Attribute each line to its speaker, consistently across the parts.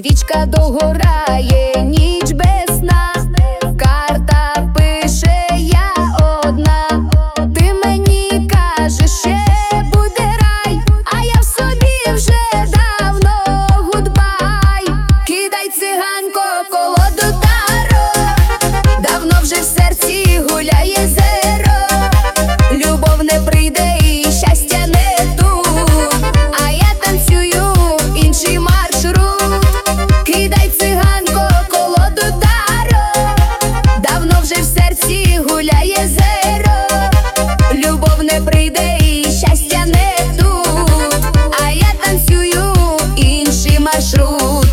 Speaker 1: свічка догорає, ніч без сна. Карта пише я одна. Ти мені кажеш, ще буде рай, а я в собі вже давно гудбай. Кидай, циганко, колоду таро, давно вже в серці гуляє зеро. Любов не прийде і щастя не тут, а я танцюю інший маршрут. Кидай, циганко, колоду таро, давно вже в серці гуляє зеро. Любов не прийде і щастя не тут, а я танцюю інший маршрут.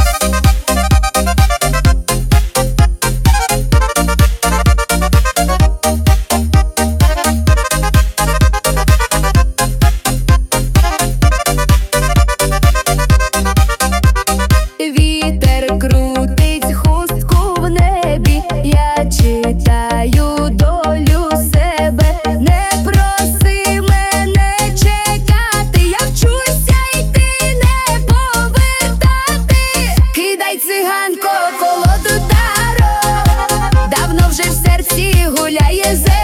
Speaker 1: Вітер крутить хустку в небі, я читаю долю себе. Не проси мене чекати, я вчуся йти, не повертати. Кидай, циганко, колоду таро, давно вже в серці гуляє зеро.